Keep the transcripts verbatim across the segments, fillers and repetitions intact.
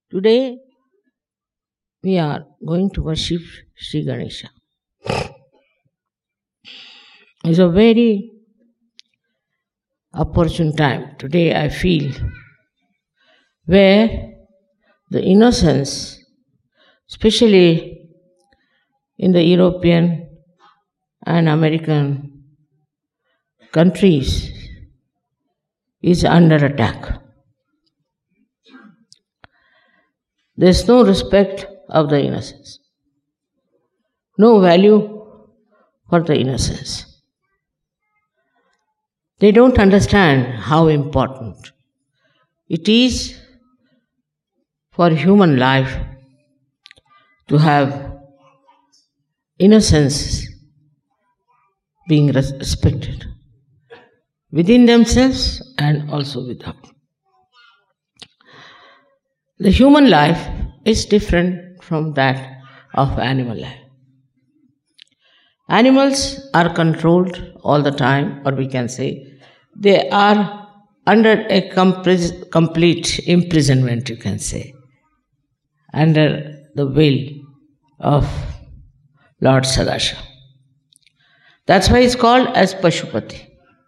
Today we are going to worship Sri Ganesha. It's a very opportune time today, I feel, where the innocence, especially in the European and American countries, is under attack. There's no respect of the innocence, no value for the innocence. They don't understand how important it is for human life to have innocence being respected within themselves and also without. The human life is different from that of animal life. Animals are controlled all the time, or we can say they are under a compris- complete imprisonment, you can say, under the will of Lord Sadashiva. That's why it's called as Pashupati.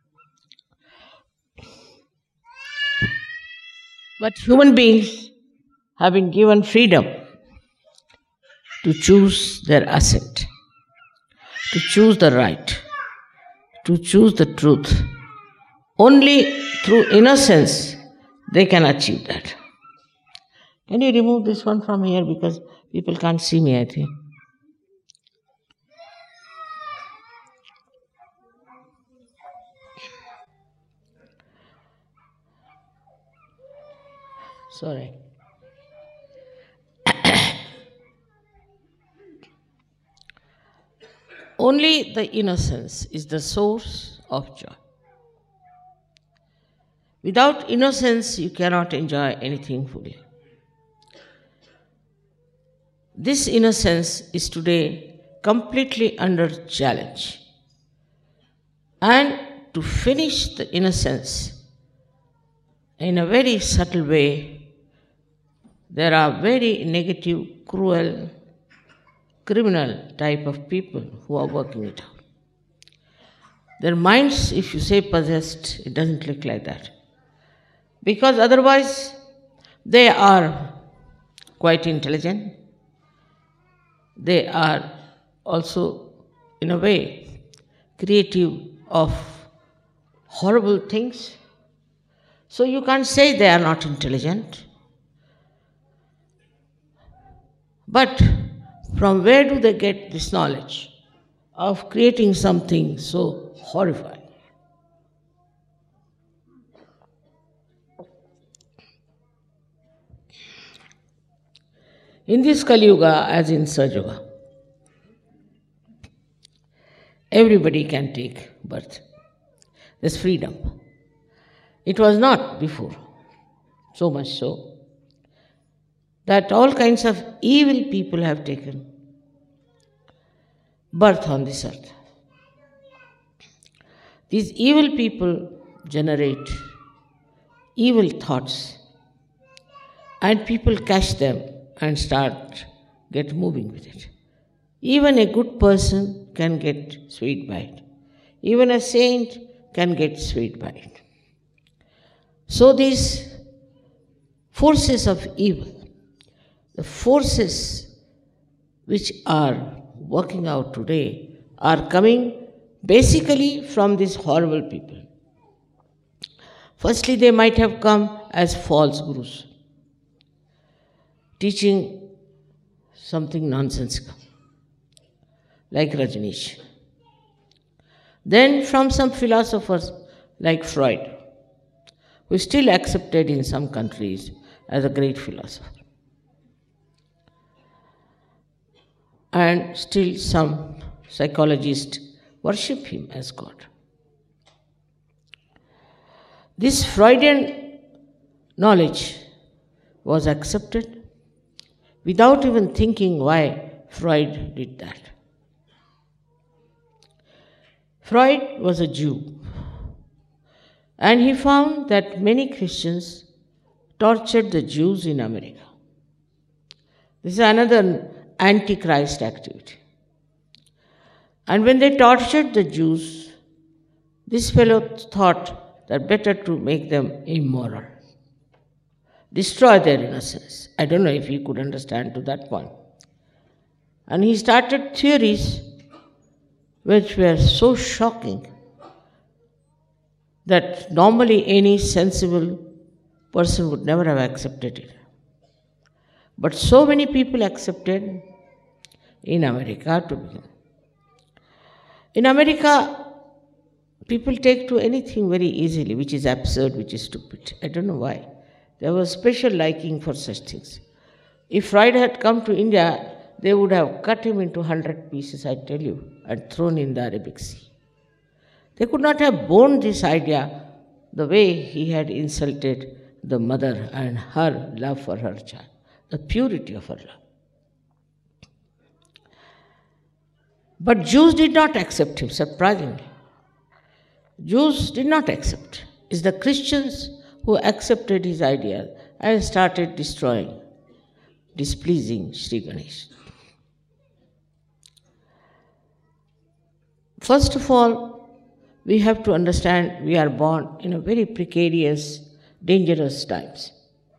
But human beings have been given freedom to choose their ascent, to choose the right, to choose the truth. Only through innocence they can achieve that. Can you remove this one from here because people can't see me, I think. Sorry. Only the innocence is the source of joy. Without innocence, you cannot enjoy anything fully. This innocence is today completely under challenge. And to finish the innocence in a very subtle way, there are very negative, cruel, criminal type of people who are working it out. Their minds, if you say possessed, it doesn't look like that. Because otherwise, they are quite intelligent. They are also, in a way, creative of horrible things. So you can't say they are not intelligent. But from where do they get this knowledge of creating something so horrifying? In this Kali Yuga, as in Satyuga, everybody can take birth. There's freedom. It was not before, so much so that all kinds of evil people have taken birth on this earth. These evil people generate evil thoughts, and people catch them and start get moving with it. Even a good person can get swayed by it. Even a saint can get swayed by it. So these forces of evil, the forces which are working out today, are coming basically from these horrible people. Firstly, they might have come as false gurus, teaching something nonsensical, like Rajneesh. Then from some philosophers like Freud, who is still accepted in some countries as a great philosopher. And still some psychologists worship him as God. This Freudian knowledge was accepted without even thinking why Freud did that. Freud was a Jew, and he found that many Christians tortured the Jews in America. This is another antichrist activity. And when they tortured the Jews, this fellow thought that better to make them immoral, destroy their innocence. I don't know if he could understand to that point. And he started theories which were so shocking that normally any sensible person would never have accepted it. But so many people accepted in America to begin. In America, people take to anything very easily, which is absurd, which is stupid. I don't know why. There was special liking for such things. If Freud had come to India, they would have cut him into hundred pieces, I tell you, and thrown in the Arabic Sea. They could not have borne this idea the way he had insulted the mother and her love for her child, the purity of her love. But Jews did not accept him, surprisingly. Jews did not accept. It's the Christians who accepted his idea and started destroying, displeasing Sri Ganesh. First of all, we have to understand we are born in a very precarious, dangerous times.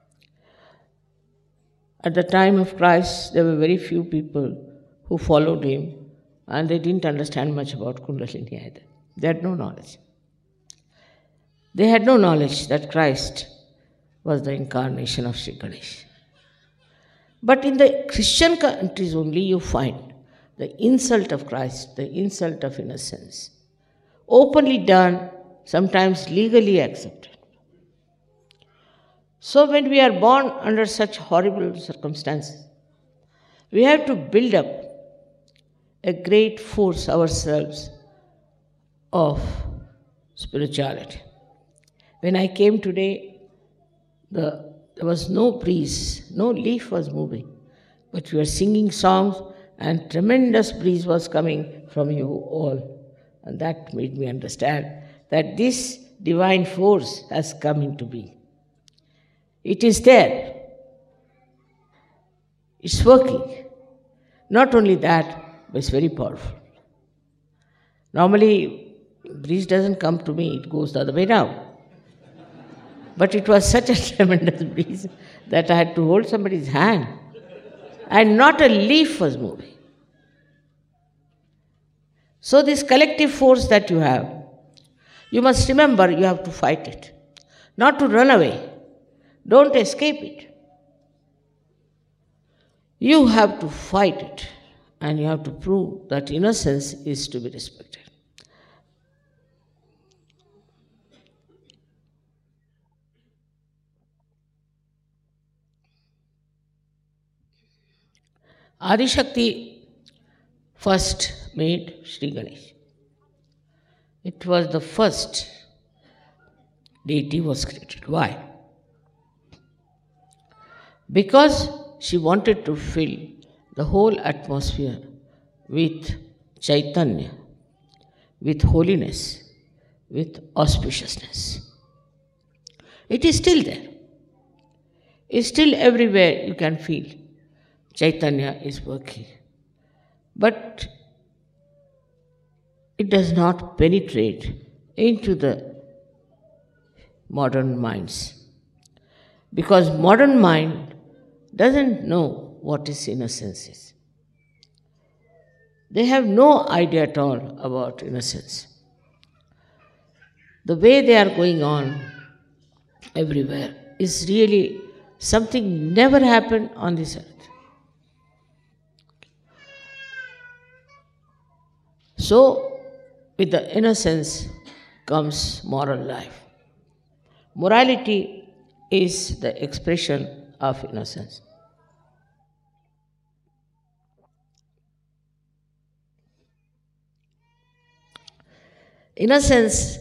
At the time of Christ, there were very few people who followed him, and they didn't understand much about Kundalini either. They had no knowledge. They had no knowledge that Christ was the incarnation of Sri Ganesh. But in the Christian countries only you find the insult of Christ, the insult of innocence, openly done, sometimes legally accepted. So when we are born under such horrible circumstances, we have to build up a great force ourselves of spirituality. When I came today, the, there was no breeze, no leaf was moving, but we were singing songs and tremendous breeze was coming from you all. And that made me understand that this divine force has come into being. It is there. It's working. Not only that, but it's very powerful. Normally, breeze doesn't come to me, it goes the other way round. But it was such a tremendous breeze that I had to hold somebody's hand, and not a leaf was moving. So this collective force that you have, you must remember you have to fight it, not to run away. Don't escape it. You have to fight it, and you have to prove that innocence is to be respected. Adi Shakti first made Sri Ganesh. It was the first deity was created. Why? Because she wanted to fill the whole atmosphere with Chaitanya, with holiness, with auspiciousness. It is still there. It's still everywhere you can feel Chaitanya is working. But it does not penetrate into the modern minds. Because modern mind doesn't know what is innocence is. They have no idea at all about innocence. The way they are going on everywhere is really something never happened on this earth. So, with the innocence comes moral life. Morality is the expression of innocence. Innocence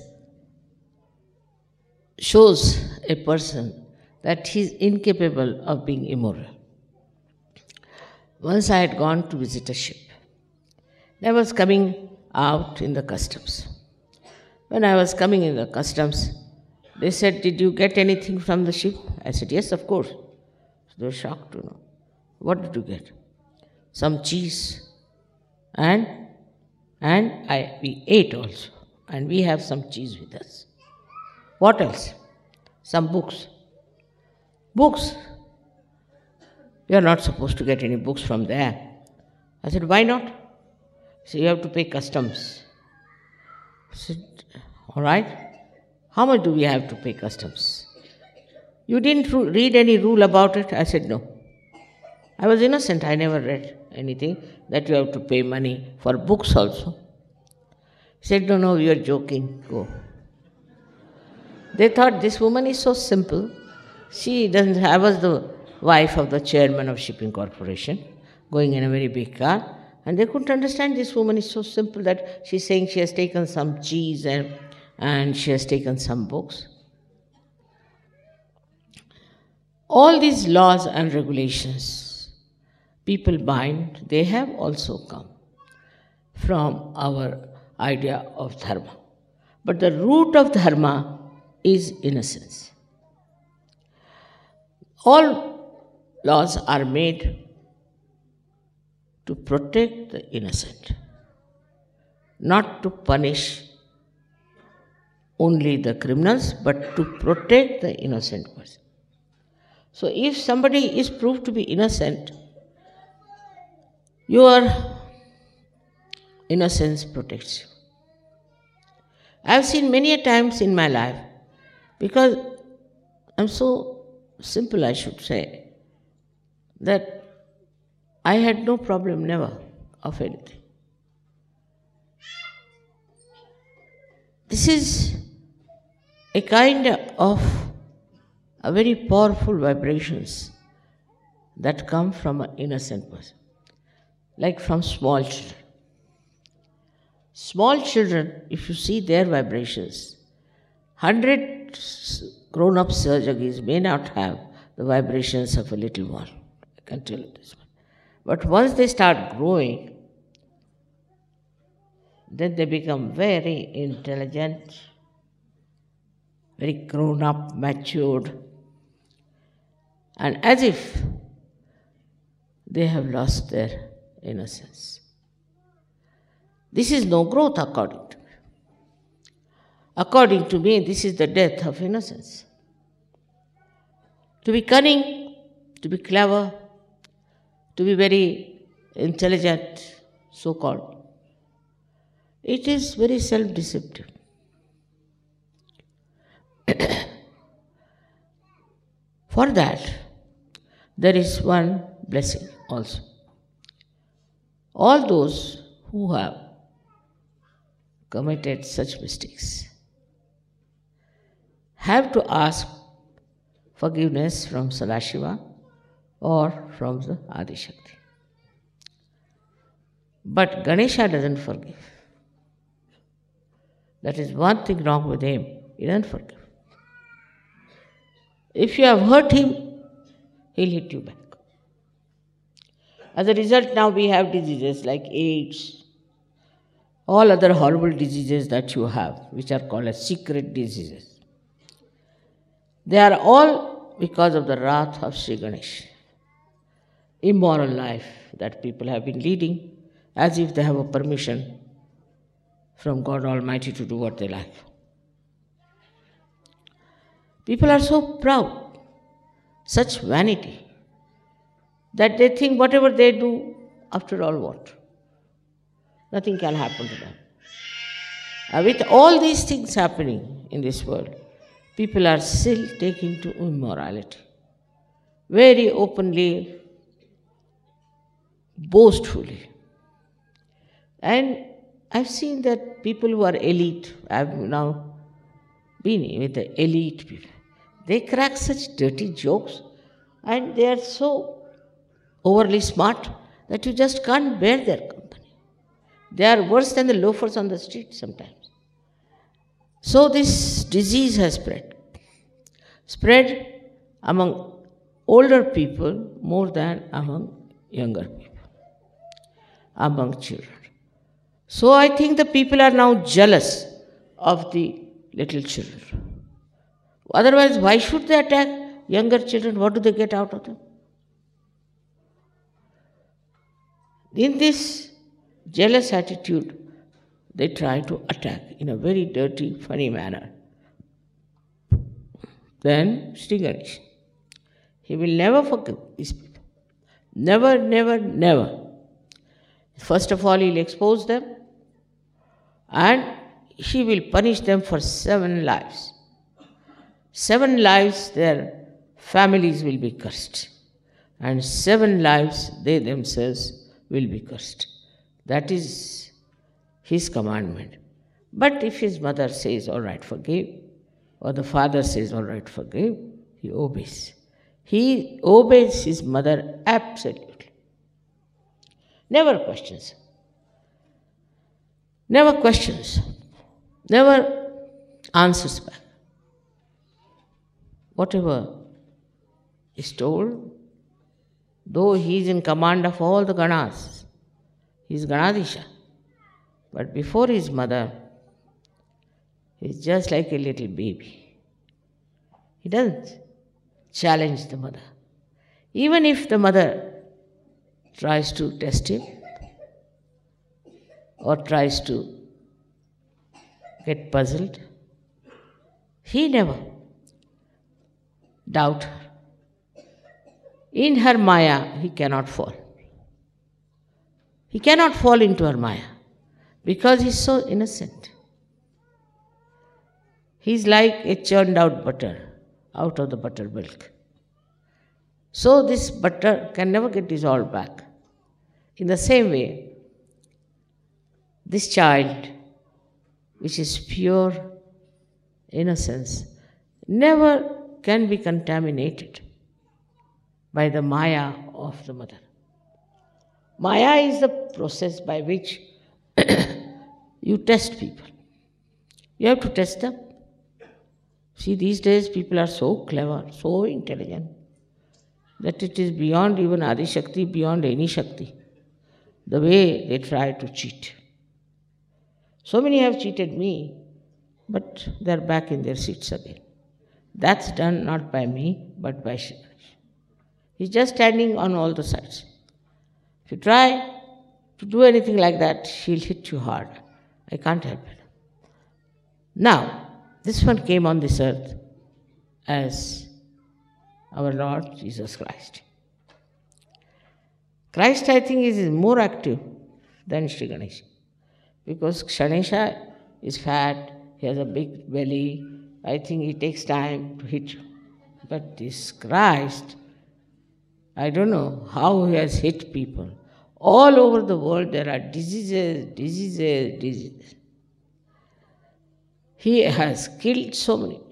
shows a person that he is incapable of being immoral. Once I had gone to visit a ship. I was coming out in the customs. When I was coming in the customs, they said, "Did you get anything from the ship?" I said, "Yes, of course." So they were shocked to know. What did you get? Some cheese. And and I we ate also. And we have some cheese with us. What else? Some books. Books. You are not supposed to get any books from there. I said, why not? So you have to pay customs. I said, all right. How much do we have to pay customs? You didn't read any rule about it? I said, no. I was innocent. I never read anything that you have to pay money for books also. He said, no, no, you are joking. Go. They thought this woman is so simple. She doesn't. I was the wife of the chairman of Shipping Corporation, going in a very big car, and they couldn't understand this woman is so simple that she's saying she has taken some cheese and, and she has taken some books. All these laws and regulations people bind, they have also come from our idea of dharma. But the root of dharma is innocence. All laws are made to protect the innocent, not to punish only the criminals, but to protect the innocent person. So if somebody is proved to be innocent, your innocence protects you. I have seen many a times in my life, because I'm so simple, I should say, that I had no problem, never, of anything. This is a kind of a very powerful vibrations that come from an innocent person, like from small children. Small children, if you see their vibrations, hundred grown-up surgeries may not have the vibrations of a little one. I can tell you this one. But once they start growing, then they become very intelligent, very grown-up, matured, and as if they have lost their innocence. This is no growth, according to me. According to me, this is the death of innocence. To be cunning, to be clever, to be very intelligent, so-called, it is very self-deceptive. For that, there is one blessing also. All those who have committed such mistakes have to ask forgiveness from Sadashiva or from the Adi Shakti. But Ganesha doesn't forgive. That is one thing wrong with him. He doesn't forgive. If you have hurt him, he'll hit you back. As a result, now we have diseases like AIDS, all other horrible diseases that you have, which are called as secret diseases. They are all because of the wrath of Sri Ganesh. Immoral life that people have been leading as if they have a permission from God Almighty to do what they like. People are so proud, such vanity, that they think whatever they do, after all what? Nothing can happen to them. Uh, with all these things happening in this world, people are still taking to immorality. Very openly, boastfully. And I've seen that people who are elite, I've now been with the elite people, they crack such dirty jokes and they are so overly smart that you just can't bear their company. They are worse than the loafers on the street sometimes. So this disease has spread. Spread among older people more than among younger people, among children. So I think the people are now jealous of the little children. Otherwise, why should they attack younger children? What do they get out of them? In this jealous attitude, they try to attack in a very dirty, funny manner. Then Sri Ganesh, he will never forgive these people. Never, never, never. First of all, he'll expose them and he will punish them for seven lives. Seven lives, their families will be cursed. And seven lives, they themselves will be cursed. That is his commandment. But if his mother says, all right, forgive, or the father says, all right, forgive, he obeys. He obeys his mother absolutely. Never questions. Never questions. Never answers back. Whatever is told, though he is in command of all the Ganas, he is Ganadisha. But before his mother, he is just like a little baby. He doesn't challenge the mother. Even if the mother tries to test him or tries to get puzzled, he never doubt her. In her Maya, he cannot fall. He cannot fall into her Maya because he is so innocent. He is like a churned out butter out of the buttermilk. So this butter can never get dissolved back. In the same way, this child, which is pure innocence, never can be contaminated by the Maya of the mother. Maya is the process by which you test people. You have to test them. See, these days people are so clever, so intelligent, that it is beyond even Adi Shakti, beyond any Shakti, the way they try to cheat. So many have cheated me, but they are back in their seats again. That's done not by me, but by Shri Ganesh. He's just standing on all the sides. If you try to do anything like that, he'll hit you hard. I can't help it. Now, this one came on this earth as our Lord Jesus Christ. Christ, I think, is more active than Sri Ganesha, because Ganesha is fat, he has a big belly. I think he takes time to hit you. But this Christ, I don't know how he has hit people. All over the world there are diseases, diseases, diseases. He has killed so many.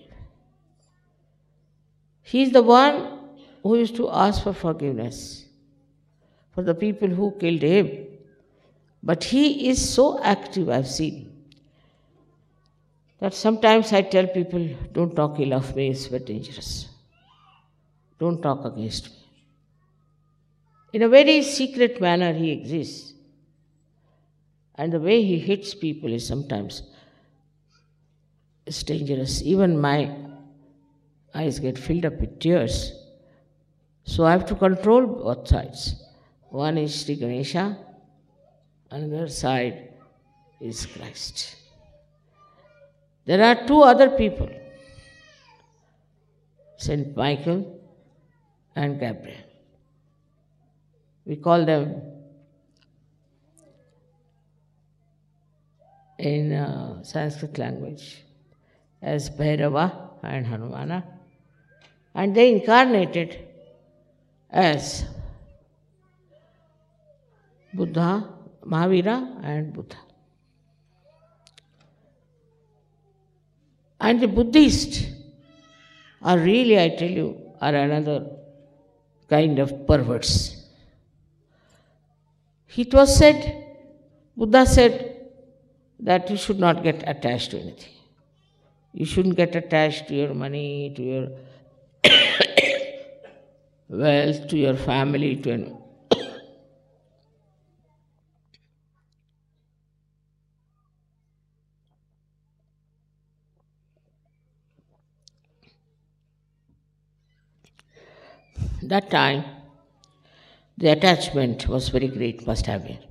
He is the one who used to ask for forgiveness for the people who killed him. But he is so active, I've seen, that sometimes I tell people, don't talk ill of me, it's very dangerous. Don't talk against me. In a very secret manner he exists. And the way he hits people is sometimes it's dangerous. Even my eyes get filled up with tears. So I have to control both sides. One is Sri Ganesha, another side is Christ. There are two other people, Saint Michael and Gabriel. We call them in uh, Sanskrit language as Bhairava and Hanumana, and they incarnated as Buddha, Mahavira and Buddha. And the Buddhists are really, I tell you, are another kind of perverts. It was said, Buddha said that you should not get attached to anything. You shouldn't get attached to your money, to your wealth, to your family, to anyone. That time, the attachment was very great, must have been.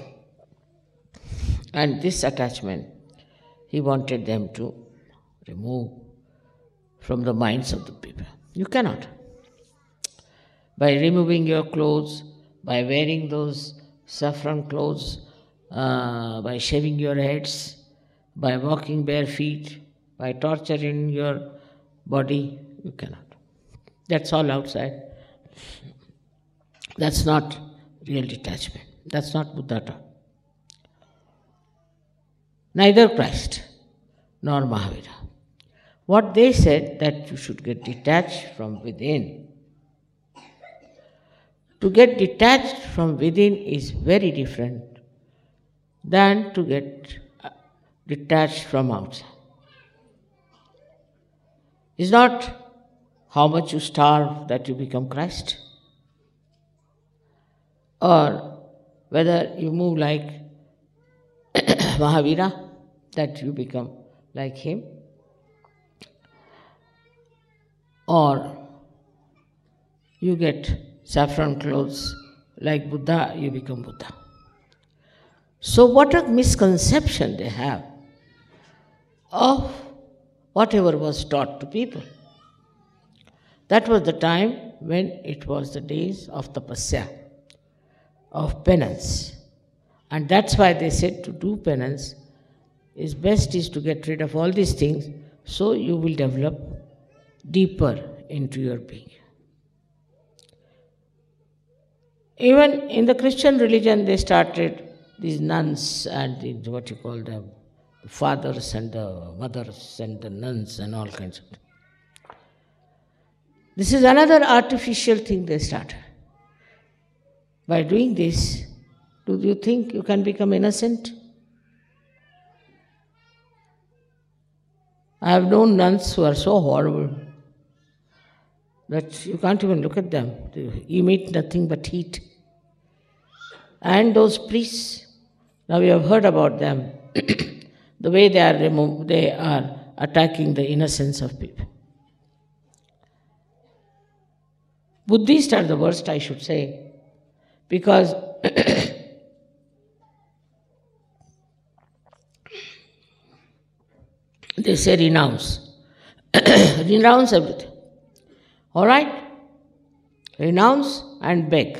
And this attachment, he wanted them to remove from the minds of the people. You cannot. By removing your clothes, by wearing those saffron clothes, uh, by shaving your heads, by walking bare feet, by torturing your body, you cannot. That's all outside. That's not real detachment. That's not Buddha taught. Neither Christ nor Mahavira. What they said, that you should get detached from within. To get detached from within is very different than to get detached from outside. It's not how much you starve that you become Christ, or whether you move like Mahavira that you become like him, or you get saffron clothes like Buddha, you become Buddha. So what a misconception they have of whatever was taught to people. That was the time when it was the days of tapasya, of penance. And that's why they said to do penance is best is to get rid of all these things, so you will develop deeper into your being. Even in the Christian religion, they started these nuns and the, what you call them, the fathers and the mothers and the nuns and all kinds of things. This is another artificial thing they started. By doing this, do you think you can become innocent? I have known nuns who are so horrible that you can't even look at them. They emit nothing but heat. And those priests, now we have heard about them, the way they are remo- they are attacking the innocence of people. Buddhists are the worst, I should say, because they say renounce. Renounce everything. All right? Renounce and beg.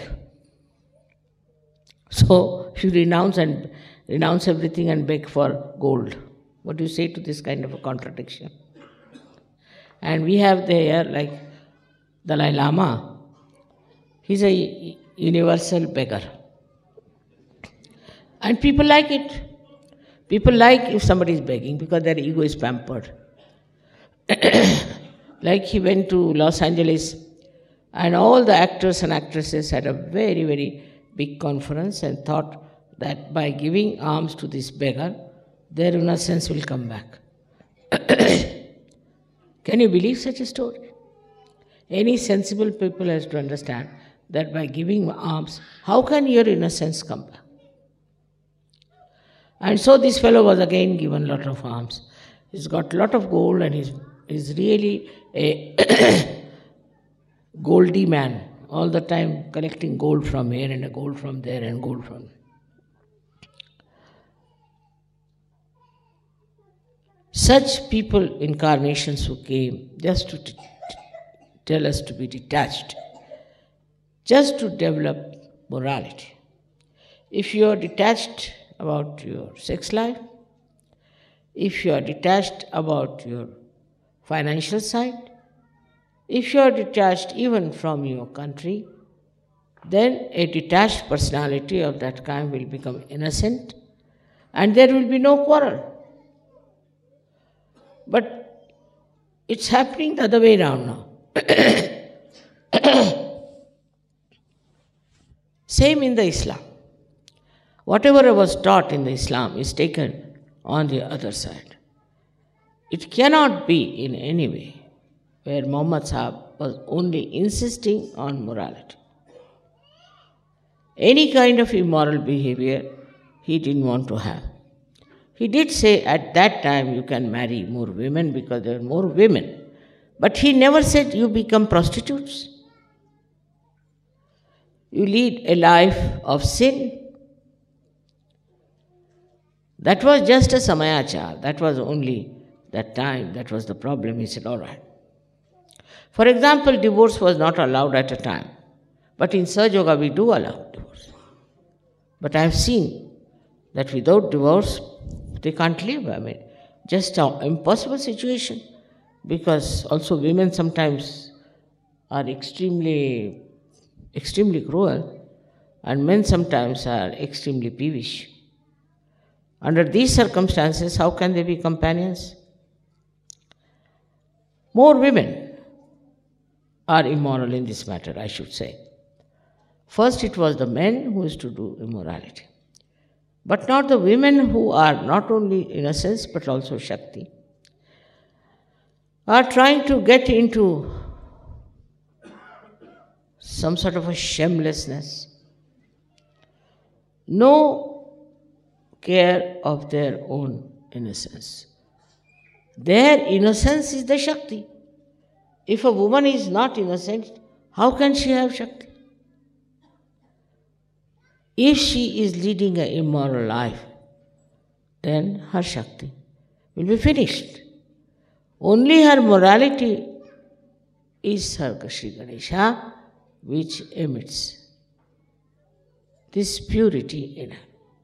So you renounce and renounce everything and beg for gold. What do you say to this kind of a contradiction? And we have there like Dalai Lama. He's a universal beggar. And people like it. People like if somebody is begging because their ego is pampered. Like he went to Los Angeles and all the actors and actresses had a very, very big conference and thought that by giving alms to this beggar, their innocence will come back. Can you believe such a story? Any sensible people has to understand that by giving alms, how can your innocence come back? And so this fellow was again given a lot of alms. He's got a lot of gold and he's, he's really a goldy man, all the time collecting gold from here and a gold from there and gold from. Such people, incarnations who came just to t- t- tell us to be detached, just to develop morality. If you are detached about your sex life, if you are detached about your financial side, if you are detached even from your country, then a detached personality of that kind will become innocent and there will be no quarrel. But it's happening the other way around now. Same in the Islam. Whatever was taught in the Islam is taken on the other side. It cannot be in any way where Muhammad Sahib was only insisting on morality. Any kind of immoral behavior he didn't want to have. He did say at that time you can marry more women because there are more women. But he never said you become prostitutes. you lead a life of sin. That was just a samayachar. That was only that time. That was the problem. He said, all right. For example, divorce was not allowed at a time. But in Sahaja Yoga, we do allow divorce. But I have seen that without divorce, they can't live. I mean, just an impossible situation. Because also women sometimes are extremely, extremely cruel. And men sometimes are extremely peevish. Under these circumstances, how can they be companions? More women are immoral in this matter, I should say. First, it was the men who used to do immorality. But not the women who are not only innocence but also Shakti, are trying to get into some sort of a shamelessness. No care of their own innocence. Their innocence is the Shakti. If a woman is not innocent, how can she have Shakti? If she is leading an immoral life, then her Shakti will be finished. Only her morality is her Shri Ganesha, which emits this purity in her.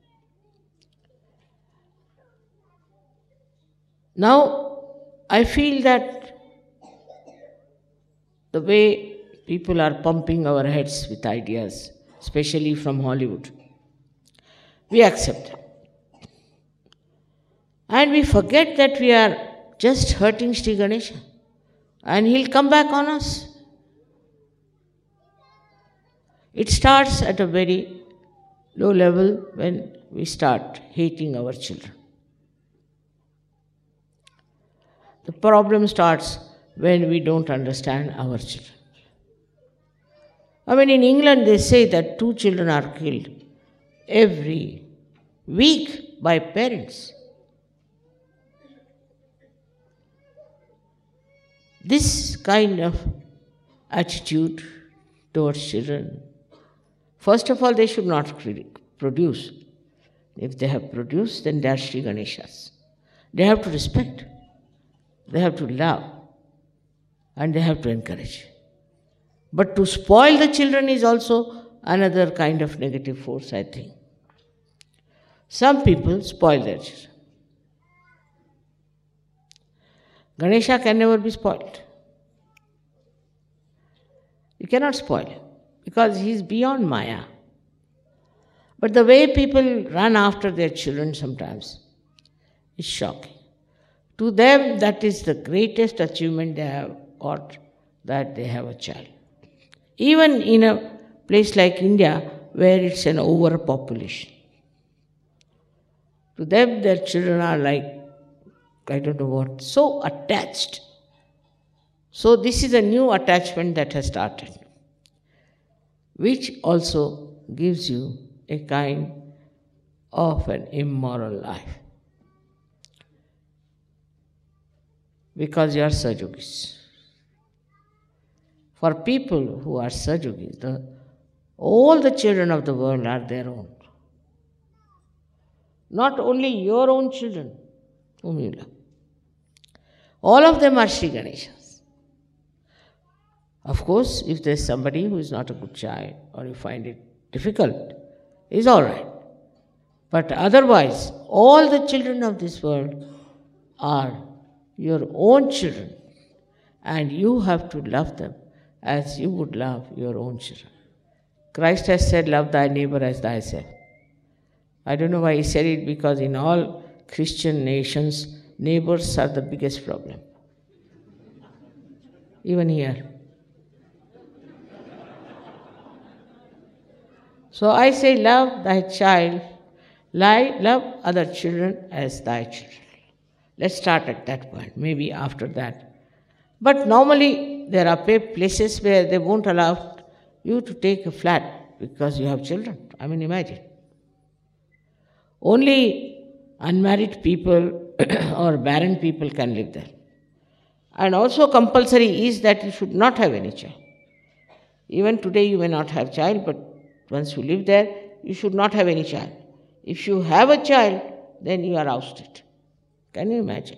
Now, I feel that the way people are pumping our heads with ideas, especially from Hollywood, we accept them. And we forget that we are just hurting Shri Ganesha, and he'll come back on us. It starts at a very low level when we start hating our children. The problem starts when we don't understand our children. I mean, in England, they say that two children are killed every week by parents. This kind of attitude towards children, first of all, they should not produce. If they have produced, then they are Shri Ganeshas. They have to respect. They have to love, and they have to encourage. But to spoil the children is also another kind of negative force, I think. Some people spoil their children. Ganesha can never be spoiled. You cannot spoil him because he is beyond Maya. But the way people run after their children sometimes is shocking. To them, that is the greatest achievement they have got, that they have a child. Even in a place like India, where it's an overpopulation. To them, their children are like, I don't know what, so attached. So this is a new attachment that has started, which also gives you a kind of an immoral life. Because you are Sajogis. For people who are Sajogis, the, all the children of the world are their own. Not only your own children, whom you love. All of them are Shri Ganeshas. Of course, if there is somebody who is not a good child or you find it difficult, is all right. But otherwise, all the children of this world are your own children, and you have to love them as you would love your own children. Christ has said, love thy neighbor as thyself. I don't know why he said it, because in all Christian nations, neighbors are the biggest problem. Even here. So I say, love thy child, love other children as thy children. Let's start at that point, maybe after that. But normally, there are places where they won't allow you to take a flat because you have children. I mean, imagine. Only unmarried people or barren people can live there. And also compulsory is that you should not have any child. Even today you may not have child, but Once you live there, you should not have any child. If you have a child, then you are ousted. Can you imagine?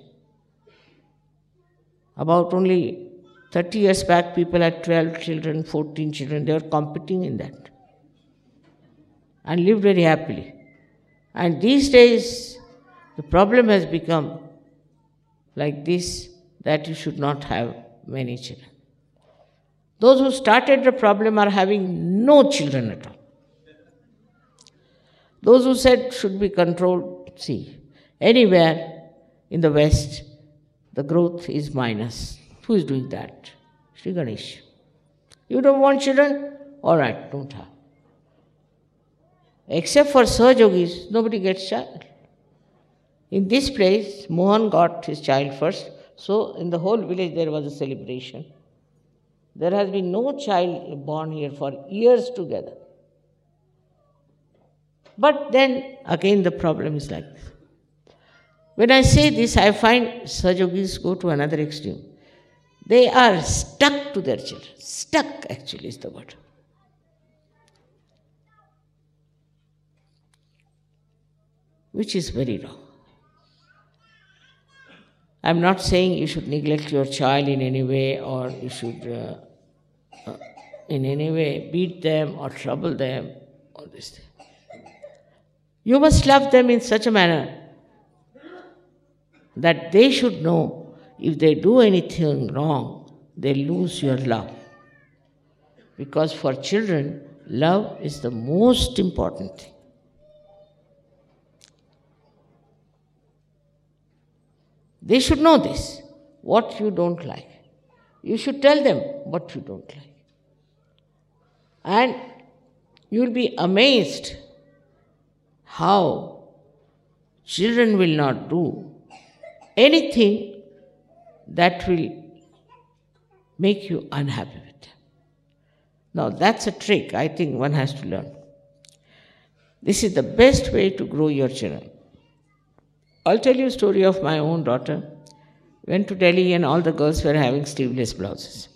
About only thirty years back, people had twelve children, fourteen children. They were competing in that and lived very happily. And these days, the problem has become like this, that you should not have many children. Those who started the problem are having no children at all. Those who said should be controlled, see, anywhere in the West, the growth is minus. Who is doing that? Sri Ganesh. You don't want children? All right, don't have. Except for Sahajogis, nobody gets child. In this place, Mohan got his child first, so in the whole village there was a celebration. There has been no child born here for years together. But then again the problem is like this. When I say this, I find Sahajogis go to another extreme. They are stuck to their children. Stuck, actually, is the word. Which is very wrong. I am not saying you should neglect your child in any way, or you should uh, uh, in any way beat them or trouble them, all this thing. You must love them in such a manner that they should know if they do anything wrong, they lose your love. Because for children, love is the most important thing. They should know this, what you don't like. You should tell them what you don't like. And you'll be amazed how children will not do anything that will make you unhappy with them. Now that's a trick I think one has to learn. This is the best way to grow your children. I'll tell you a story of my own daughter. Went to Delhi and all the girls were having sleeveless blouses.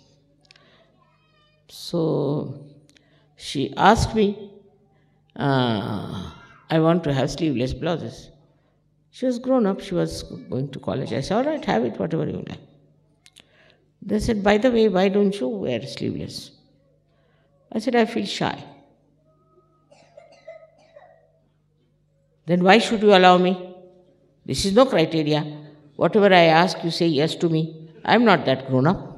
So she asked me, uh, I want to have sleeveless blouses. She was grown up, she was going to college. I said, all right, have it, whatever you like. They said, by the way, why don't you wear sleeveless? I said, I feel shy. Then why should you allow me? This is no criteria. Whatever I ask, you say yes to me. I am not that grown up.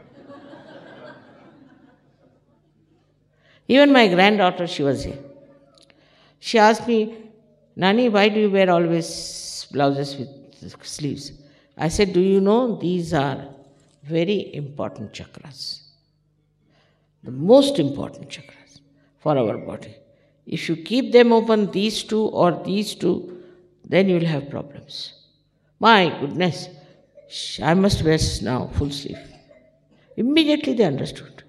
Even my granddaughter, she was here. She asked me, Nani, why do you wear always blouses with sleeves? I said, do you know these are very important chakras? The most important chakras for our body. If you keep them open, these two or these two, then you will have problems. My goodness, I must wear now full sleeve. Immediately they understood.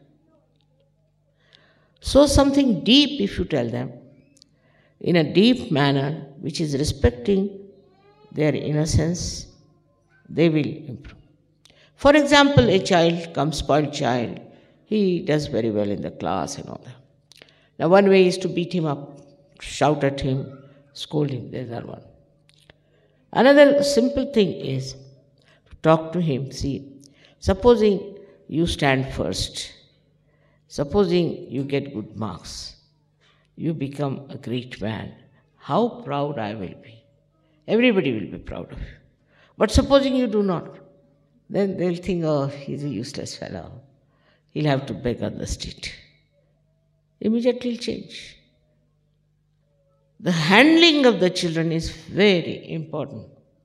So something deep, if you tell them, in a deep manner, which is respecting their innocence, they will improve. For example, a child comes, spoiled child, he does very well in the class and all that. Now one way is to beat him up, shout at him, scold him, there's that one. Another simple thing is to talk to him. See, supposing you stand first, supposing you get good marks, you become a great man, how proud I will be. Everybody will be proud of you. But supposing you do not, then they'll think, oh, he's a useless fellow. He'll have to beg on the street. Immediately he'll change. The handling of the children is very important.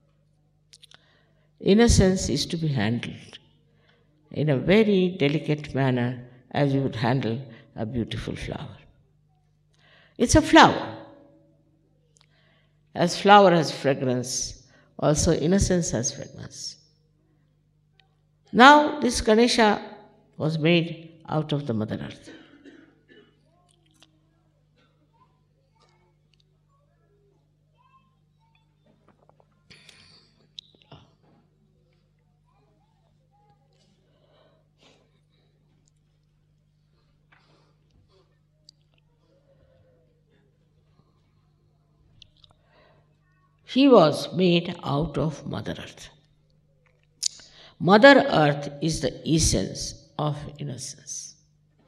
Innocence is to be handled in a very delicate manner as you would handle a beautiful flower. It's a flower. As flower has fragrance, also innocence has fragrance. Now this Ganesha was made out of the Mother Earth. He was made out of Mother Earth. Mother Earth is the essence of innocence.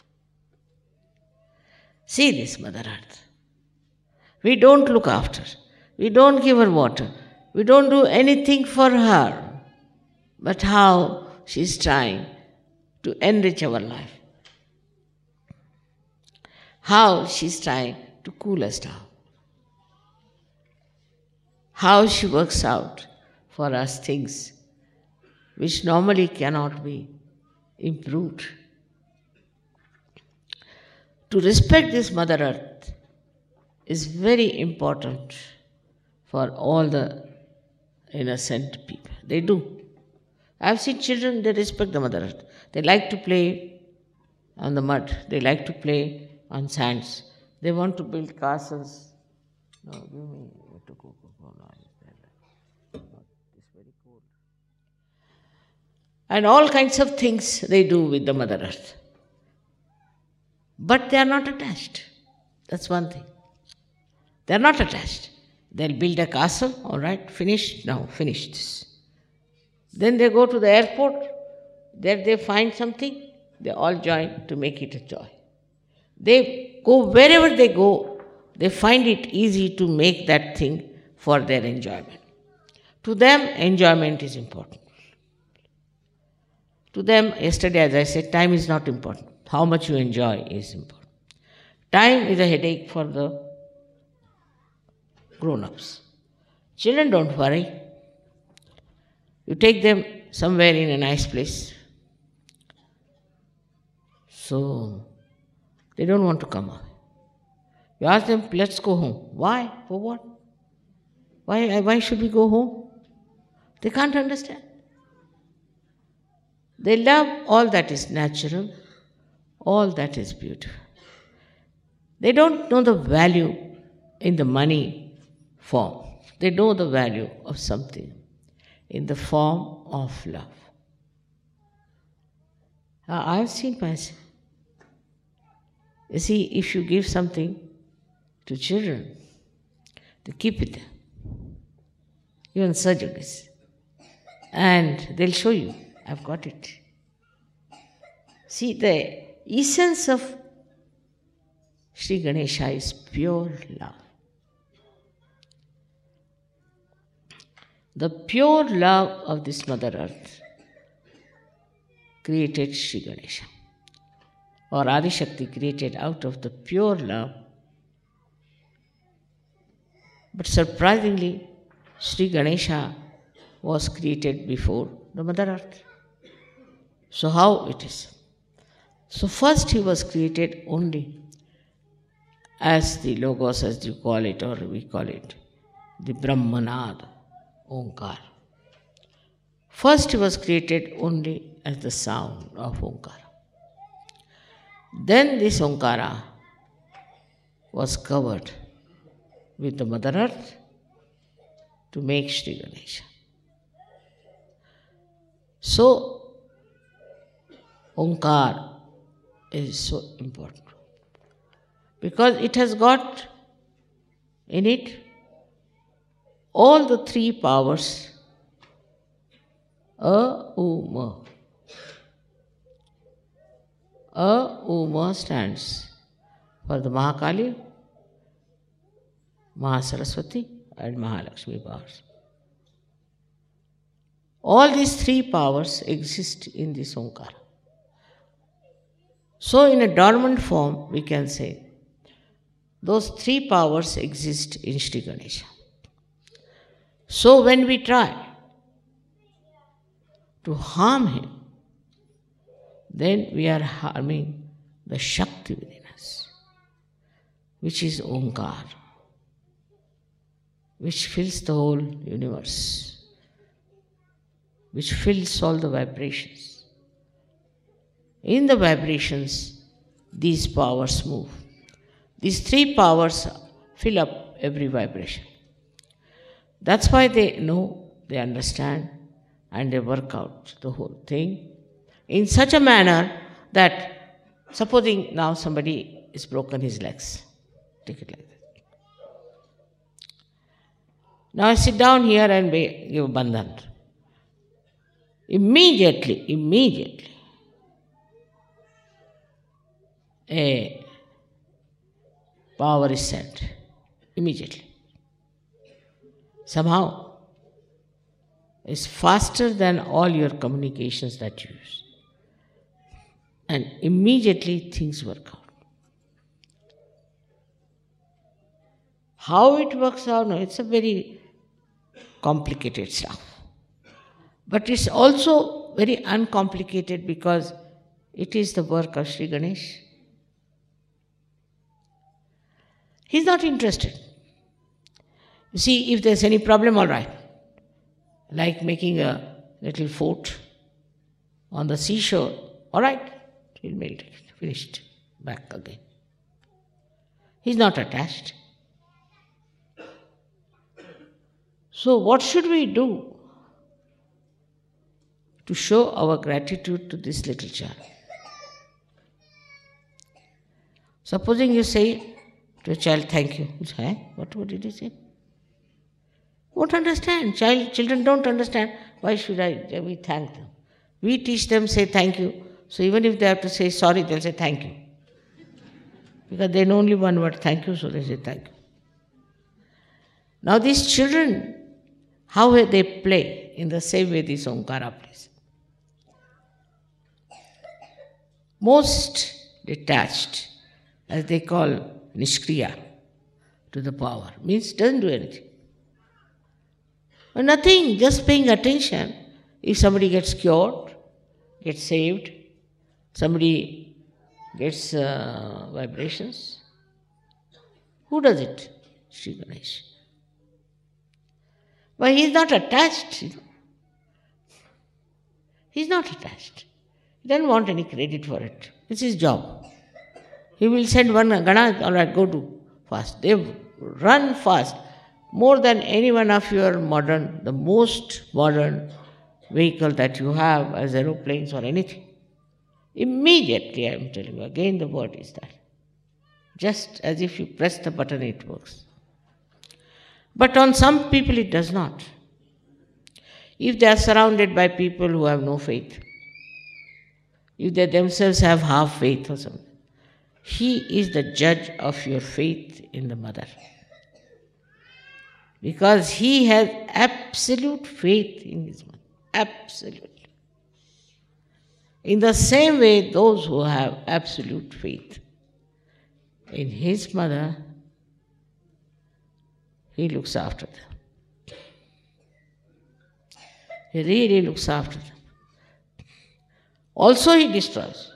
See this Mother Earth. We don't look after. We don't give her water. We don't do anything for her. But how she is trying to enrich our life. How she is trying to cool us down. How she works out for us things which normally cannot be improved. To respect this Mother Earth is very important for all the innocent people. They do. I've seen children, they respect the Mother Earth. They like to play on the mud. They like to play on sands. They want to build castles. No, give me to Coca-Cola. It's very cold. And all kinds of things they do with the Mother Earth. But they are not attached. That's one thing. They are not attached. They'll build a castle, all right, finished, now finish this. Then they go to the airport, there they find something, they all join to make it a joy. They go wherever they go, they find it easy to make that thing for their enjoyment. To them, enjoyment is important. To them, yesterday as I said, time is not important. How much you enjoy is important. Time is a headache for the grown-ups. Children don't worry. You take them somewhere in a nice place. So, they don't want to come away. You ask them, let's go home. Why? For what? Why, why should we go home? They can't understand. They love all that is natural, all that is beautiful. They don't know the value in the money form. They know the value of something in the form of love. Uh, I've seen myself. You see, if you give something to children, they keep it there. Even surgeries. And they'll show you, I've got it. See, the essence of Sri Ganesha is pure love. The pure love of this Mother Earth created Sri Ganesha. Or Adi Shakti created out of the pure love. But surprisingly, Sri Ganesha was created before the Mother Earth. So how it is? So first he was created only as the Logos, as you call it, or we call it, the Brahmanad, Omkar. First he was created only as the sound of Omkara. Then this Omkara was covered with the Mother Earth to make Sri Ganesha. So, Omkar is so important because it has got in it all the three powers, A, U, Ma. A, U, Ma stands for the Mahakali, Mahasaraswati and Mahalakshmi powers. All these three powers exist in this Omkara. So in a dormant form, we can say, those three powers exist in Sri Ganesha. So when we try to harm him, then we are harming the Shakti within us, which is Omkar, which fills the whole universe, which fills all the vibrations. In the vibrations, these powers move. These three powers fill up every vibration. That's why they know, they understand, and they work out the whole thing in such a manner that, supposing now somebody is broken his legs, take it like that. Now sit down here and be, give bandhan. Immediately, immediately, a power is sent. Immediately. Somehow, it's faster than all your communications that you use. And immediately things work out. How it works out, no, it's a very complicated stuff. But it's also very uncomplicated because it is the work of Sri Ganesh. He's not interested. You see, if there's any problem, all right. Like making a little fort on the seashore, all right, he'll make it, finished, back again. He's not attached. So what should we do to show our gratitude to this little child? Supposing you say to a child, thank you. Huh? What, what did you say? Won't understand. Child, children don't understand. Why should I? We thank them. We teach them, say thank you. So even if they have to say sorry, they'll say thank you. Because they know only one word, thank you, so they say thank you. Now these children, how they play in the same way this Omkara plays. Most detached, as they call Nishkriya, to the power, means doesn't do anything. Nothing, just paying attention. If somebody gets cured, gets saved, somebody gets uh, vibrations, who does it? Sri Ganesh. But he is not attached. You know. He is not attached. He doesn't want any credit for it. It's his job. He will send one Gana, all right, go to fast. They run fast. More than any one of your modern, the most modern vehicle that you have as aeroplanes or anything. Immediately, I am telling you, again the word is that. Just as if you press the button, it works. But on some people it does not. If they are surrounded by people who have no faith, if they themselves have half faith or something, he is the judge of your faith in the mother. Because he has absolute faith in his mother. Absolute. In the same way, those who have absolute faith in his mother, he looks after them. He really looks after them. Also, he destroys.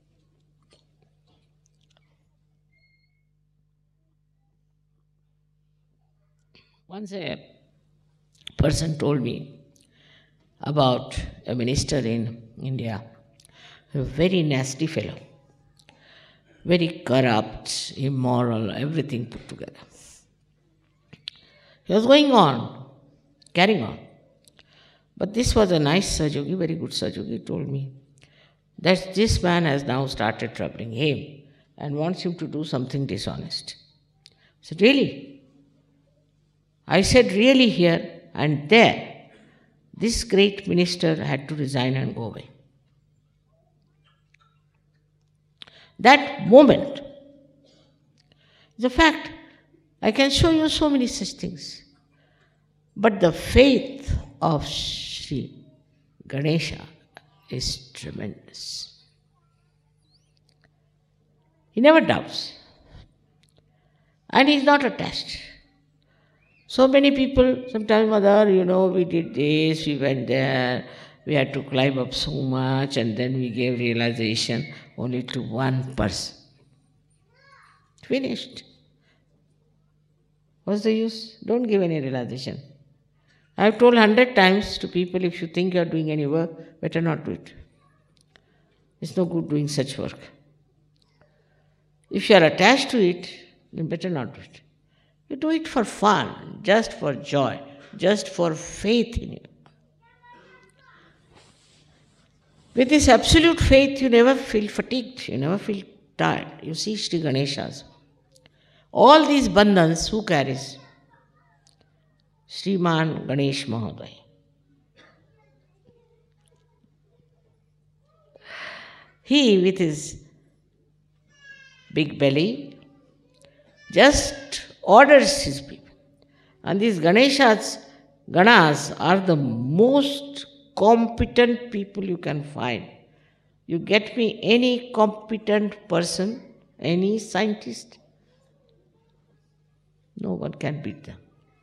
Once a person told me about a minister in India, a very nasty fellow, very corrupt, immoral, everything put together. He was going on, carrying on. But this was a nice Sahajogi, very good Sahajogi, he told me that this man has now started troubling him and wants him to do something dishonest. I said, really? I said, really here and there, this great minister had to resign and go away. That moment is a fact. I can show you so many such things. But the faith of Sri Ganesha is tremendous. He never doubts. And he is not attached. So many people, sometimes, mother, you know, we did this, we went there, we had to climb up so much, and then we gave realization only to one person. Finished. What's the use? Don't give any realization. I have told hundred times to people, if you think you are doing any work, better not do it. It's no good doing such work. If you are attached to it, then better not do it. You do it for fun, just for joy, just for faith in you. With this absolute faith, you never feel fatigued, you never feel tired. You see Sri Ganeshas. All these bandhans, who carries? Sriman Ganesh Mahoday. He, with his big belly, just orders his people. And these Ganeshas, Ganas are the most competent people you can find. You get me any competent person, any scientist, no one can beat them.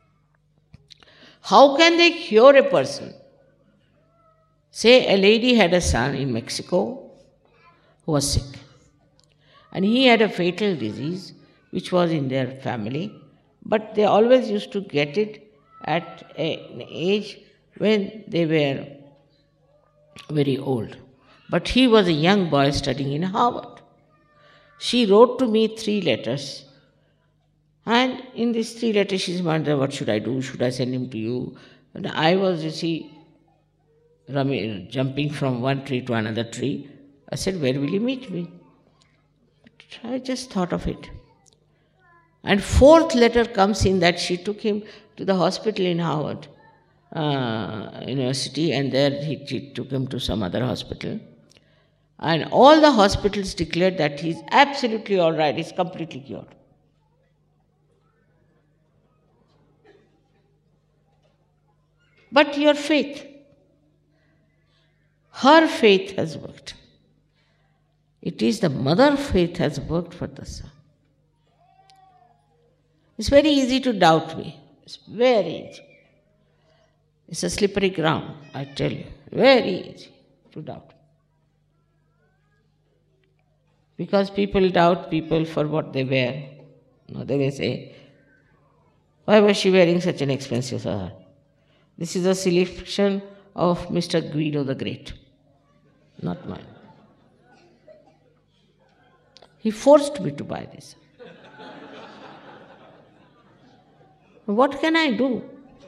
How can they cure a person? Say a lady had a son in Mexico who was sick, and he had a fatal disease which was in their family, but they always used to get it at an age when they were very old. But he was a young boy studying in Harvard. She wrote to me three letters, and in these three letters she said, what should I do? Should I send him to you? And I was, you see, jumping from one tree to another tree. I said, where will you meet me? But I just thought of it. And fourth letter comes in that she took him to the hospital in Harvard uh, University, and there he, she took him to some other hospital. And all the hospitals declared that he's absolutely all right, he's completely cured. But your faith, her faith has worked. It is the mother faith has worked for the son. It's very easy to doubt me. It's very easy. It's a slippery ground, I tell you. Very easy to doubt. Because people doubt people for what they wear. No, they may say, why was she wearing such an expensive fur? This is a selection of Mister Guido the Great, not mine. He forced me to buy this. What can I do?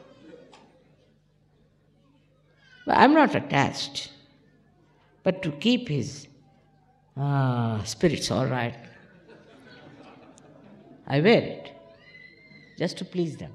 I'm not attached, but to keep his uh, spirits all right, I wear it just to please them.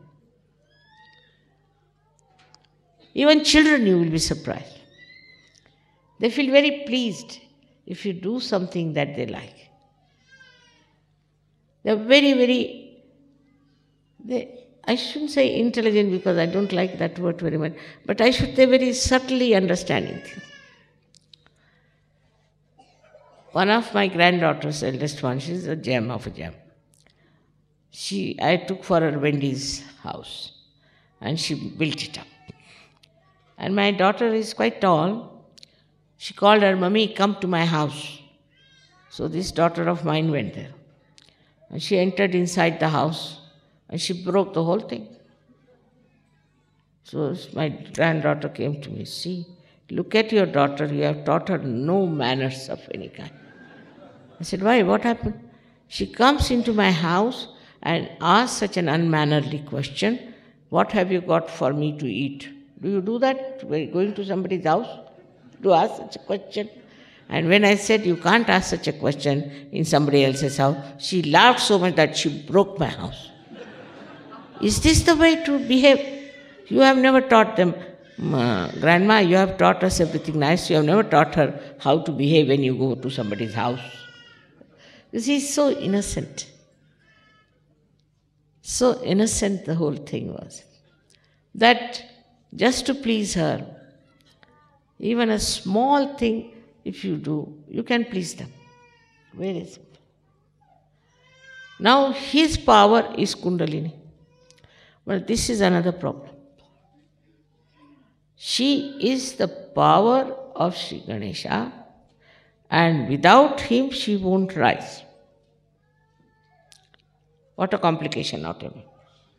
Even children, you will be surprised. They feel very pleased if you do something that they like. They're very, very, they, I shouldn't say intelligent because I don't like that word very much, but I should say very subtly understanding things. One of my granddaughters, eldest one, she's a gem of a gem. She, I took for her Wendy's house and she built it up. And my daughter is quite tall. She called her, Mummy, come to my house. So this daughter of mine went there. And she entered inside the house and she broke the whole thing. So my granddaughter came to me, see, look at your daughter, you have taught her no manners of any kind. I said, why, what happened? She comes into my house and asks such an unmannerly question, what have you got for me to eat? Do you do that when going to somebody's house? To ask such a question? And when I said, you can't ask such a question in somebody else's house, she laughed so much that she broke my house. Is this the way to behave? You have never taught them, uh, Grandma, you have taught us everything nice. You have never taught her how to behave when you go to somebody's house. You see, so innocent. So innocent the whole thing was. That just to please her, even a small thing, if you do, you can please them. Very simple. Now, his power is Kundalini. But this is another problem. She is the power of Sri Ganesha, and without him, she won't rise. What a complication, now tell me.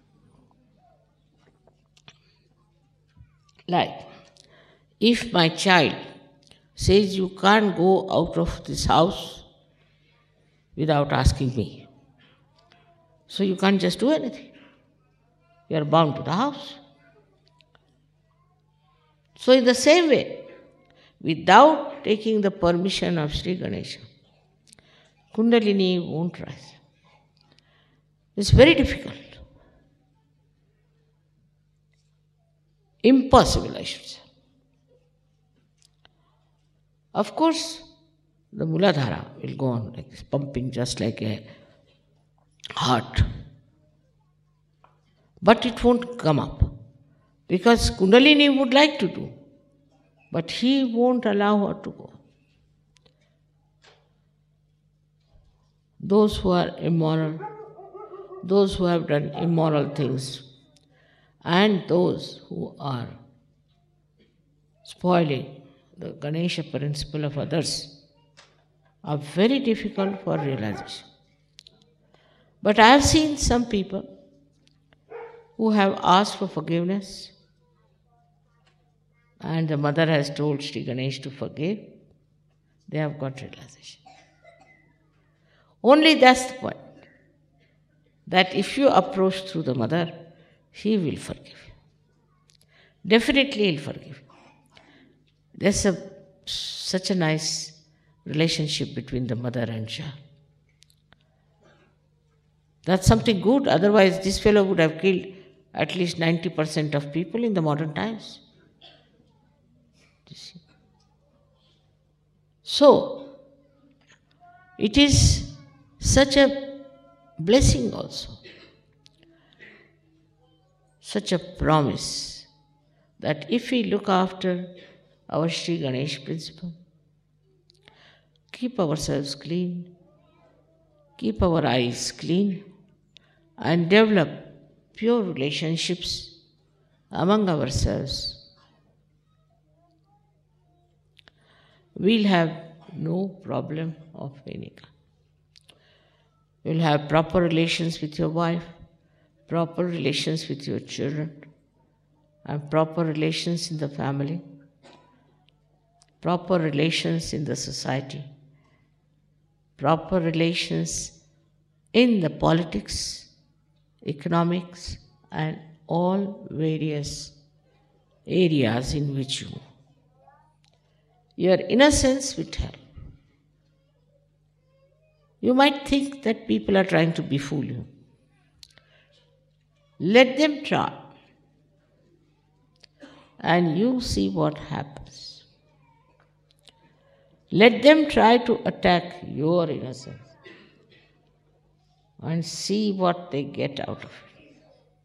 Like, if my child says you can't go out of this house without asking me, so you can't just do anything. You are bound to the house. So in the same way, without taking the permission of Sri Ganesha, Kundalini won't rise. It's very difficult. impossible, I should say. Of course, the Muladhara will go on like this, pumping just like a heart. But it won't come up because Kundalini would like to do, but he won't allow her to go. Those who are immoral, those who have done immoral things, and those who are spoiling the Ganesha principle of others are very difficult for realization. But I have seen some people who have asked for forgiveness, and the mother has told Sri Ganesh to forgive. They have got realization. Only that's the point. That if you approach through the mother, she will forgive you. Definitely he'll forgive you. There's a, such a nice relationship between the mother and child. That's something good. Otherwise, this fellow would have killed at least ninety percent of people in the modern times. So, it is such a blessing also, such a promise that if we look after our Sri Ganesh principle, keep ourselves clean, keep our eyes clean, and develop pure relationships among ourselves, we'll have no problem of any kind. You'll have proper relations with your wife, proper relations with your children, and proper relations in the family, proper relations in the society, proper relations in the politics, economics, and all various areas in which you move. Your innocence will help. You might think that people are trying to befool you. Let them try, and you see what happens. Let them try to attack your innocence and see what they get out of it.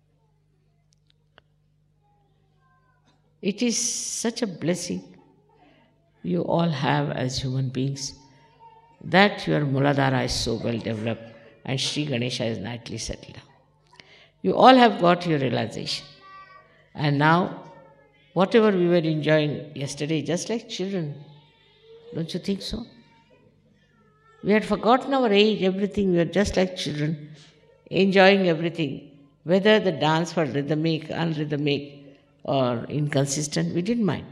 It is such a blessing you all have as human beings that your Muladhara is so well developed and Sri Ganesha is nicely settled down. You all have got your realization. And now, whatever we were enjoying yesterday, just like children, don't you think so? We had forgotten our age, everything. We were just like children, enjoying everything. Whether the dance was rhythmic, unrhythmic, or inconsistent, we didn't mind.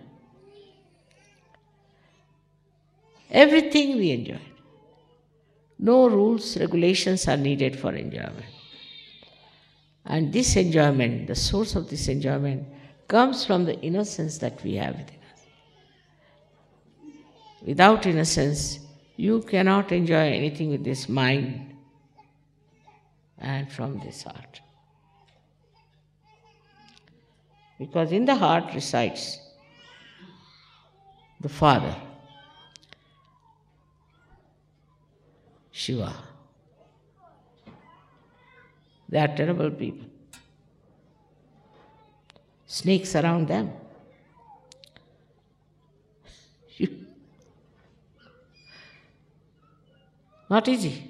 Everything we enjoyed. No rules, regulations are needed for enjoyment. And this enjoyment, the source of this enjoyment, comes from the innocence that we have within us. Without innocence, you cannot enjoy anything with this mind and from this heart. Because in the heart resides the Father, Shiva. They are terrible people. Snakes around them. Not easy.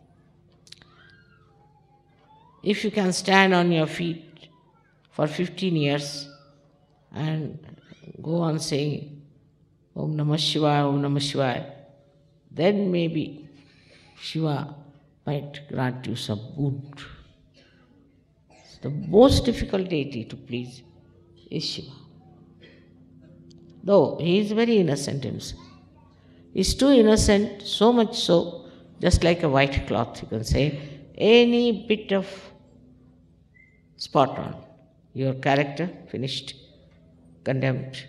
If you can stand on your feet for fifteen years and go on saying Om Namah Shivaya, Om Namah Shivaya, then maybe Shiva might grant you some boon. The most difficult deity to please is Shiva. Though he is very innocent himself. He is too innocent, so much so, just like a white cloth, you can say, any bit of spot on your character, finished, condemned.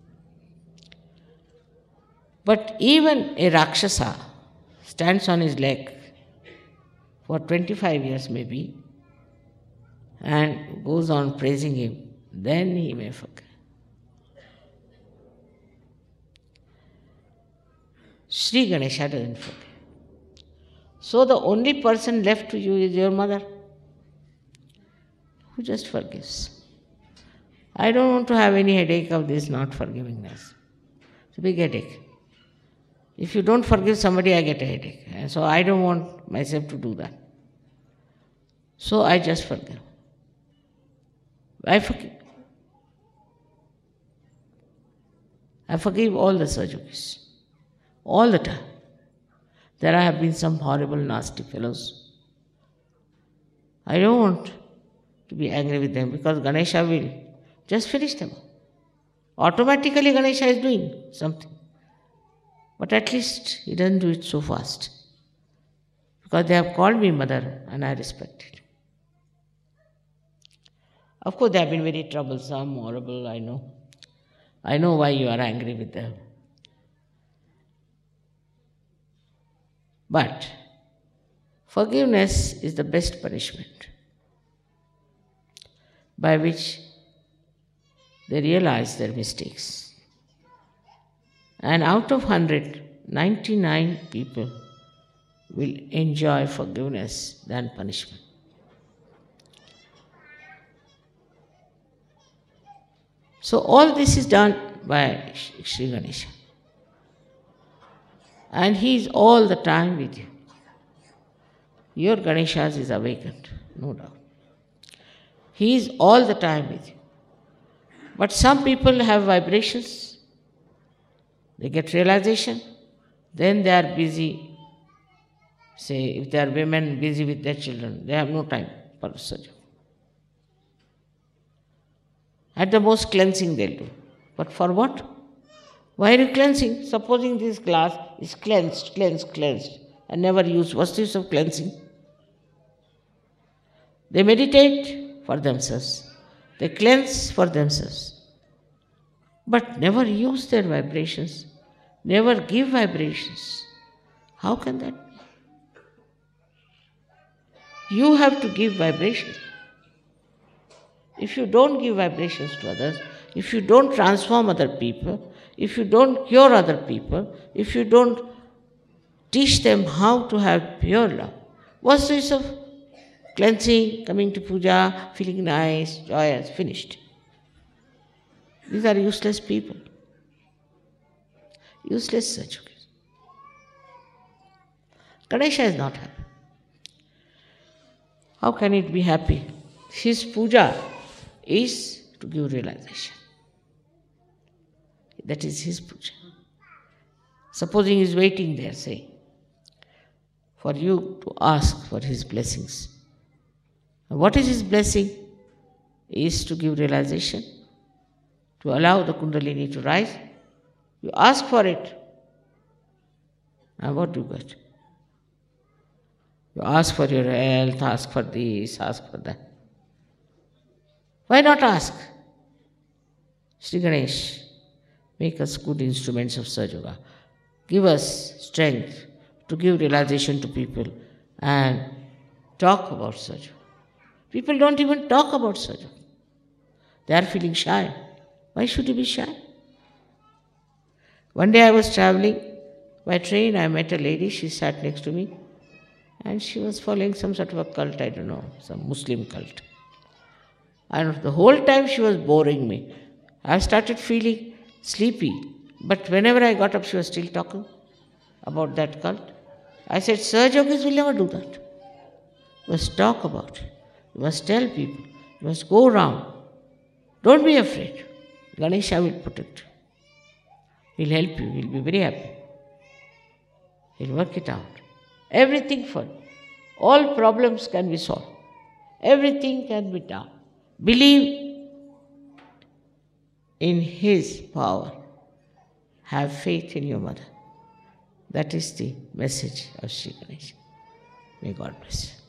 But even a Rakshasa stands on his leg for twenty-five years maybe and goes on praising him, then he may forget. Sri Ganesha doesn't forgive. So the only person left to you is your mother, who just forgives. I don't want to have any headache of this not forgivingness. It's a big headache. If you don't forgive somebody, I get a headache. And so I don't want myself to do that. So I just forgive. I forgive. I forgive all the Sahajogis. All the time. There have been some horrible, nasty fellows. I don't want to be angry with them because Ganesha will just finish them. Automatically Ganesha is doing something. But at least he doesn't do it so fast. Because they have called me mother and I respect it. Of course, they have been very troublesome, horrible, I know. I know why you are angry with them. But forgiveness is the best punishment by which they realize their mistakes. And out of one hundred, ninety-nine people will enjoy forgiveness than punishment. So all this is done by Sri Ganesha. And he is all the time with you. Your Ganeshas is awakened, no doubt. He is all the time with you. But some people have vibrations. They get realization. Then they are busy. Say, if they are women busy with their children, they have no time for surgery. At the most, cleansing they'll do. But for what? Why are you cleansing? Supposing this glass is cleansed, cleansed, cleansed, and never used. What's the use of cleansing? They meditate for themselves. They cleanse for themselves. But never use their vibrations. Never give vibrations. How can that be? You have to give vibrations. If you don't give vibrations to others, if you don't transform other people, if you don't cure other people, if you don't teach them how to have pure love, what's the use of cleansing, coming to puja, feeling nice, joyous, finished? These are useless people. Useless Sahajogis. Ganesha is not happy. How can it be happy? His puja is to give realization. That is his puja. Supposing he is waiting there, say, for you to ask for his blessings. And what is his blessing? Is to give realization, to allow the Kundalini to rise. You ask for it. And what do you get? You ask for your health, ask for this, ask for that. Why not ask? Sri Ganesh, make us good instruments of Sahaja. Give us strength to give realization to people and talk about Sahaja. People don't even talk about Sahaja. They are feeling shy. Why should you be shy? One day I was traveling by train. I met a lady. She sat next to me. And she was following some sort of a cult, I don't know, some Muslim cult. And the whole time she was boring me. I started feeling sleepy. But whenever I got up, she was still talking about that cult. I said, Sahajogis will never do that. You must talk about it. You must tell people. You must go around. Don't be afraid. Ganesha will protect you. He'll help you. He'll be very happy. He'll work it out. Everything for you. All problems can be solved. Everything can be done. Believe in his power. Have faith in your mother. That is the message of Sri Ganesha. May God bless you.